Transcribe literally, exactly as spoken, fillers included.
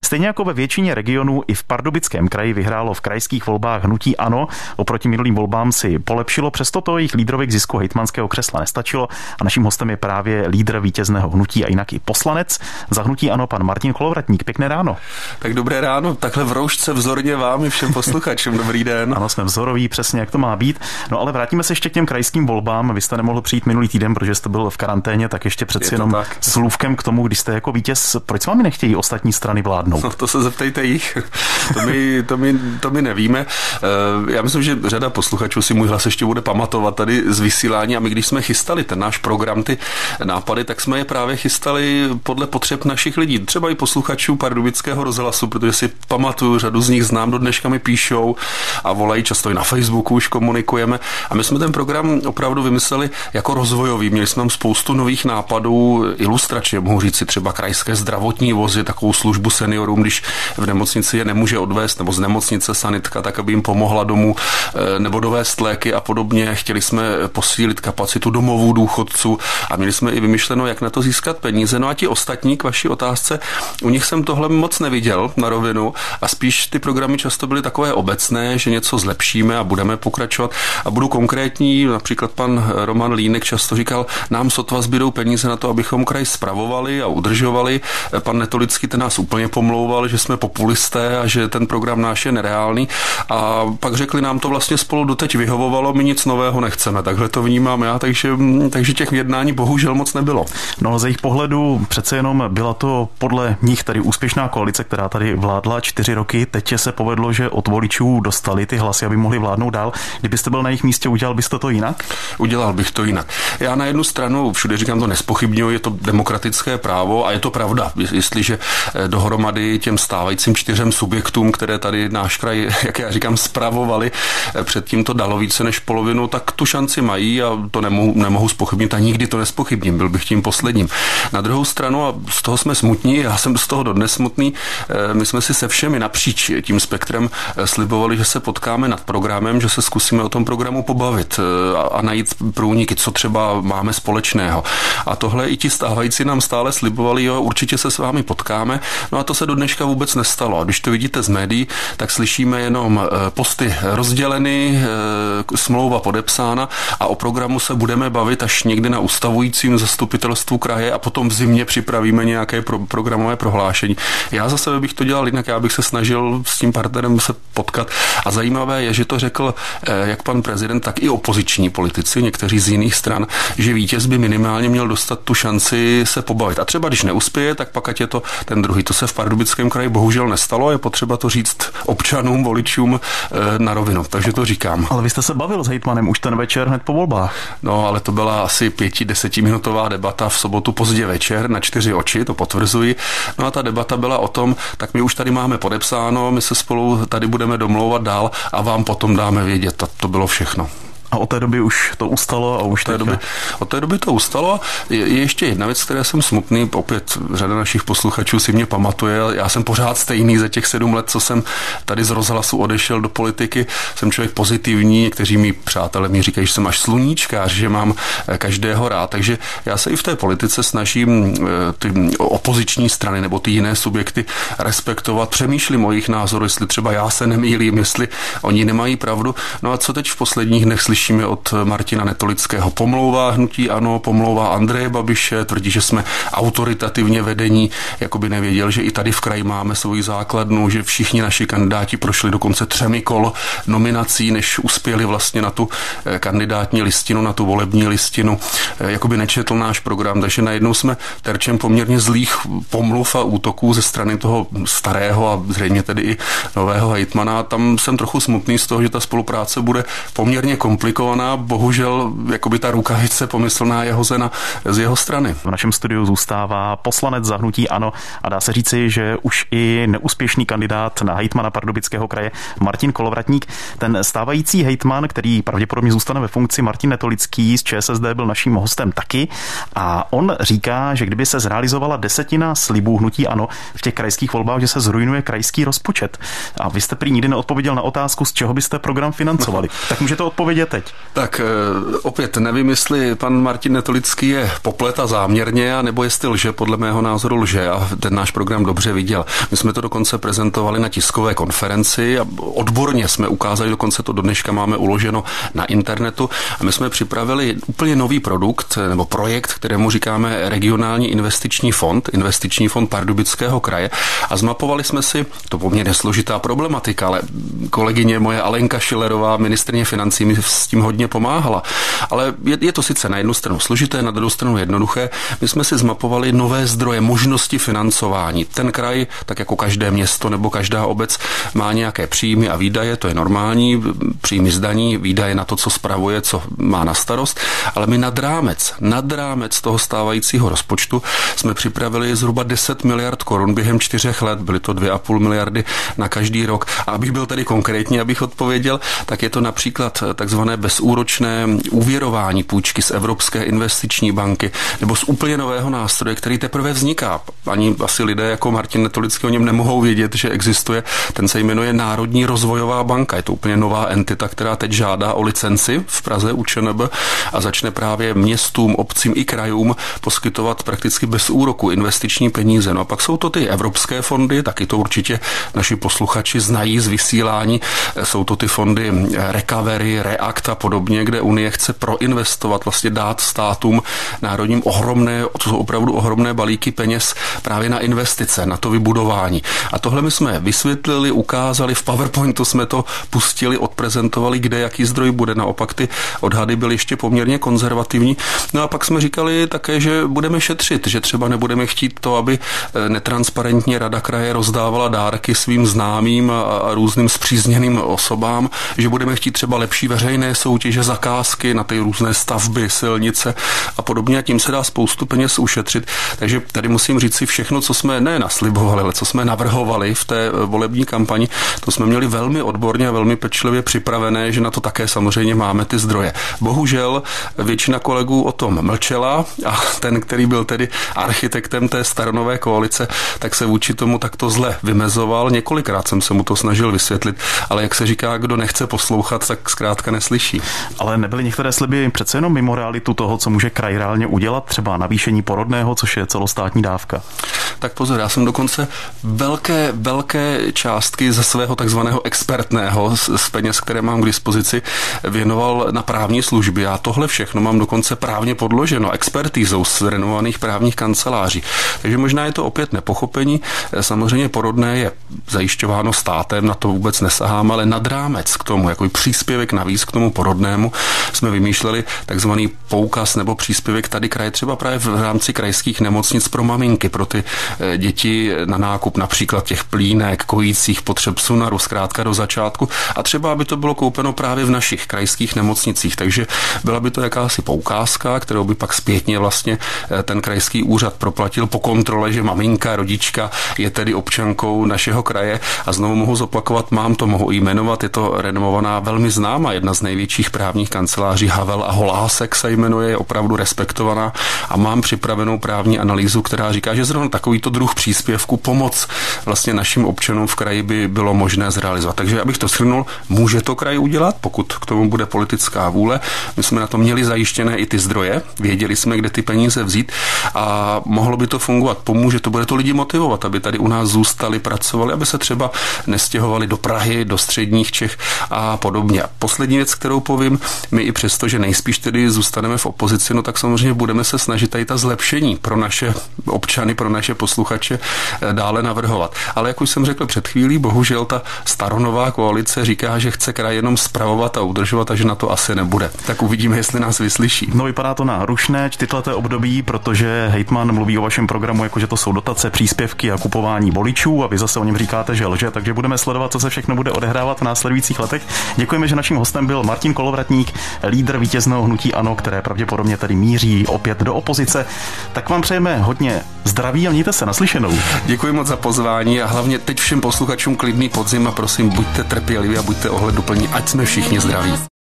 Stejně jako ve většině regionů i v Pardubickém kraji vyhrálo v krajských volbách hnutí ANO. Oproti minulým volbám si polepšilo, přesto to jejich lídrovi k zisku hejtmanského křesla nestačilo a naším hostem je právě lídr vítězného hnutí a jinak i poslanec za hnutí ANO pan Martin Kolovratník. Pěkné ráno. Tak dobré ráno, takhle v roušce vzorně vám i všem posluchačům. Dobrý den. Ano, jsme vzoroví, přesně jak to má být. No ale vrátíme se ještě k těm krajským volbám. Vy jste nemohl přijít minulý týden, protože jste byl v karanténě, tak ještě přeci jenom tak. slůvkem k tomu, když jste jako vítěz. Proč s vámi nechtějí ostatní strany vládnout? No to se zeptejte jich. To my, to my, to my nevíme. Já myslím, že řada posluchačů si můj hlas ještě bude pamatovat tady z vysílání a my, když jsme chystali ten náš program, ty nápady, tak jsme je právě chystali podle potřeb našich lidí. Třeba i posluchačů Pardubického rozhlasu, protože si pamatuju, řadu z nich znám, do dneška mi píšou a volají, často i na Facebooku už komunikujeme. A my jsme ten program opravdu vymysleli jako rozvojový. Měli jsme tam spoustu nových nápadů, ilustračně mohu říct si třeba krajské zdravotní vozy, takovou službu seniorům, když v nemocnici je nemůže odvést, nebo z nemocnice sanitka, tak aby jim pomohla domů, nebo dovést léky a podobně. Chtěli jsme posílit kapacitu domovů důchodců a měli jsme i vymyšleno, jak na to získat peníze. No a ti ostatní k vaší otázce, u nich jsem tohle moc neviděl na rovinu a spíš ty programy často byly takové obecné, že něco zlepšíme a budeme pokračovat. A budu konkrétní, například pan Roman Línek často říkal, nám sotva zbydou peníze na to, abychom kraj spravovali a udržovali. Pan Netolický ten nás úplně pomlouval, že jsme populisté a že ten program náš je nereálný. A pak řekli, nám to vlastně spolu doteď vyhovovalo, my nic nového nechceme. Takhle to vnímám já, takže, takže těch jednání bohužel moc nebylo. No z jejich pohledu přece jenom byla to podle nich tady úspěšná koalice, která tady vládla čtyři roky. Teď se povedlo, že od voličů dostali ty hlasy, aby mohli vládnout dál. Kdybyste byl na jejich místě, udělal byste to jinak? Udělal bych to jinak. Já na jednu stranu, všude říkám to nespochybňuji, je to demokratické právo a je to pravda. Jestliže dohromady těm stávajícím čtyřem subjektům, které tady náš kraj, jak já říkám, spravovali, předtím to dalo více než polovinu, tak tu šanci mají a to nemohu, nemohu zpochybnit a nikdy to nespochybním, byl bych tím posledním. Na druhou stranu, a z toho jsme smutní, já jsem z toho dodnes smutný, my jsme si se všemi napříč tím spektrem slibovali, že se potkáme nad programem, že se zkusíme o tom programu pobavit a, a najít průniky, co třeba máme společného. A tohle i ti stávající nám stále slibovali, jo, určitě se s vámi potkáme, no a to se do dneška vůbec nestalo. A když to vidíte z médií, tak slyšíme jenom posty rozděleny, smlouva podepsána a o programu se budeme bavit až někdy na ustavujícím zastupitelstvu kraje a potom v zimě připravíme nějaké pro, programové prohlášení. Já za sebe bych to dělal jinak, já bych se snažil s tím partnerem se potkat a zajímavé je, že to řekl jak pan prezident, tak i opoziční politici, někteří z jiných stran, že vítěz by minimálně měl dostat tu šanci se pobavit. A třeba když neuspěje, tak pak ať je to ten druhý. To se v Pardubickém kraji bohužel nestalo, je potřeba to říct občanům, voličům na rovinu. Takže to říkám. Ale vy jste se bavil s hejtmanem už ten večer hned po volbách. No, ale to byla asi pěti, desetiminutová debata v sobotu pozdě večer na čtyři oči, to potvrzuji. No a ta debata byla o tom, tak my už tady máme podepsáno, my se spolu tady budeme domlouvat dál a vám potom dáme vědět. A to bylo všechno. A od té doby už to ustalo a už od té, doby, od té doby to ustalo. Je, je ještě jedna věc, které jsem smutný, opět řada našich posluchačů si mě pamatuje, já jsem pořád stejný za těch sedm let, co jsem tady z rozhlasu odešel do politiky, jsem člověk pozitivní, někteří mý přátelé mi říkají, že jsem až sluníčkář, že mám každého rád, takže já se i v té politice snažím ty opoziční strany nebo ty jiné subjekty respektovat, přemýšlím o jejich názoru, jestli třeba já se nemýlím, jestli oni nemají pravdu. No a co teď v posledních dnech slyším od Martina Netolického? Pomlouvá hnutí ANO, pomlouvá Andreje Babiše, tvrdí, že jsme autoritativně vedení, jako by nevěděl, že i tady v kraji máme svoji základnu, že všichni naši kandidáti prošli dokonce třemi kol nominací, než uspěli vlastně na tu kandidátní listinu, na tu volební listinu, jako by nečetl náš program, takže najednou jsme terčem poměrně zlých pomluv a útoků ze strany toho starého a zřejmě tedy i nového hejtmana. Tam jsem trochu smutný z toho, že ta spolupráce bude poměrně komplikovaná. Bohužel jakoby ta rukavice pomyslná je hozena z jeho strany. V našem studiu zůstává poslanec za hnutí ANO a dá se říci, že už i neúspěšný kandidát na hejtmana Pardubického kraje Martin Kolovratník. Ten stávající hejtman, který pravděpodobně zůstane ve funkci, Martin Netolický z ČSSD, byl naším hostem taky a on říká, že kdyby se zrealizovala desetina slibů hnutí ANO v těch krajských volbách, že se zrujnuje krajský rozpočet. A vy jste prý nikdy neodpověděl na otázku, z čeho byste program financovali. Tak můžete odpovědět teď. teď? Tak opět nevím, jestli pan Martin Netolický je poplet a záměrně, nebo jestli lže, podle mého názoru lže a ten náš program dobře viděl. My jsme to dokonce prezentovali na tiskové konferenci a odborně jsme ukázali, dokonce to do dneška máme uloženo na internetu a my jsme připravili úplně nový produkt nebo projekt, kterému říkáme regionální investiční fond, investiční fond Pardubického kraje a zmapovali jsme si, to poměrně složitá problematika, ale kolegyně moje Alenka Schillerová, ministryně financí, mi s tím hodně pomáhala. Ale je, je to sice na jednu stranu složité, na druhou stranu jednoduché. My jsme si zmapovali nové zdroje, možnosti financování. Ten kraj, tak jako každé město nebo každá obec, má nějaké příjmy a výdaje, to je normální, příjmy z daní, výdaje na to, co spravuje, co má na starost, ale my nad rámec, nad rámec toho stávajícího rozpočtu jsme připravili zhruba deset miliard korun během čtyřech let, byly to dvě a půl miliardy na každý rok. A abych byl tedy konkrétní, abych odpověděl, tak je to například takzvané bezúročné úvěrování půjčky z Evropské investiční banky nebo z úplně nového nástroje, který teprve vzniká. Ani asi lidé jako Martin Netolický o něm nemohou vědět, že existuje. Ten se jmenuje Národní rozvojová banka. Je to úplně nová entita, která teď žádá o licenci v Praze u ČNB a začne právě městům, obcím i krajům poskytovat prakticky bez úroku investiční peníze. No a pak jsou to ty evropské fondy, taky to určitě naši posluchači znají z vysílání. Jsou to ty fondy Recovery, React a podobně, kde Unie chce proinvestovat, vlastně dát státům národním ohromné, to jsou opravdu ohromné balíky peněz právě na investice, na to vybudování. A tohle my jsme vysvětlili, ukázali, v PowerPointu jsme to pustili, odprezentovali, kde jaký zdroj bude. Naopak ty odhady byly ještě poměrně konzervativní. No a pak jsme říkali také, že budeme šetřit, že třeba nebudeme chtít to, aby netransparentně Rada kraje rozdávala dárky svým známým a, a různým spřízněným osobám, že budeme chtít třeba lepší veřejné soutěže, zakázky na ty různé stavby, silnice a podobně a tím se dá spoustu peněz ušetřit. Takže tady musím říct si všechno, co jsme ne naslibovali, ale co jsme navrhovali v té volební kampani, to jsme měli velmi odborně a velmi pečlivě připravené, že na to také samozřejmě máme ty zdroje. Bohužel většina kolegů o tom mlčela a ten, který byl tedy architektem té staronové koalice, tak se vůči tomu takto zle vymezoval. Několikrát jsem se mu to snažil vysvětlit, ale jak se říká, kdo nechce poslouchat, tak zkrátka neslyší. Ale nebyly některé sliby přece jenom mimo realitu toho, co může kraj reálně udělat, třeba navýšení porodného, což je celostátní dávka? Tak pozor, já jsem dokonce velké, velké částky ze svého takzvaného expertného z, z peněz, které mám k dispozici, věnoval na právní služby. Já tohle všechno mám dokonce právně podloženo expertízou z renomovaných právních kanceláří. Takže možná je to opět nepochopení. Samozřejmě porodné je zajišťováno státem, na to vůbec nesahám, ale nad rámec k tomu, jako příspěvek navíc k tomu porodnému, jsme vymýšleli takzvaný poukaz nebo příspěvek tady kraje, třeba právě v rámci krajských nemocnic pro maminky, pro ty děti na nákup například těch plínek, kojících potřeb sunaru, zkrátka do začátku a třeba, aby to bylo koupeno právě v našich krajských nemocnicích. Takže byla by to jakási poukázka, kterou by pak zpětně vlastně ten krajský úřad proplatil po kontrole, že maminka, rodička je tedy občankou našeho kraje a znovu mohu zopakovat, mám to, mohu jí jmenovat, je to renomovaná, velmi známá, jedna z největších právních kanceláří Havel a Holásek se jmenuje, je opravdu respektovaná a mám připravenou právní analýzu, která říká, že zrovna takovýto druh příspěvku, pomoc vlastně našim občanům v kraji by bylo možné zrealizovat. Takže abych to shrnul, může to kraj udělat, pokud k tomu bude politická vůle. My jsme na to měli zajištěné i ty zdroje, věděli jsme, kde ty peníze vzít a mohlo by to fungovat. Pomůže to, bude to lidi motivovat, aby tady u nás zůstali, pracovali, aby se třeba nestěhovali do Prahy, do středních Čech a podobně. A poslední věc, kterou povím, my i přesto, že nejspíš tedy zůstaneme v opozici, no tak samozřejmě budeme se snažit tady ta zlepšení pro naše občany, pro naše posluchače dále navrhovat. Ale jak už jsem řekl před chvílí, bohužel ta staronová koalice říká, že chce kraj jenom spravovat a udržovat a že na to asi nebude. Tak uvidíme, jestli nás vyslyší. No, vypadá to na rušné čtyřleté období, protože hejtman mluví o vašem programu, jako že to jsou dotace, příspěvky a kupování voličů a vy zase o něm říkáte, že lže, takže budeme sledovat, co se všechno bude odehrávat v následujících letech. Děkujeme, že naším hostem byl Martin Kolovratník, lídr vítězného hnutí ANO, které pravděpodobně tady míří opět do opozice. Tak vám přejeme hodně zdraví a mějte se, naslyšenou. Děkuji moc za pozvání a hlavně teď všem posluchačům klidný podzim a prosím, buďte trpěliví a buďte ohleduplní, ať jsme všichni zdraví.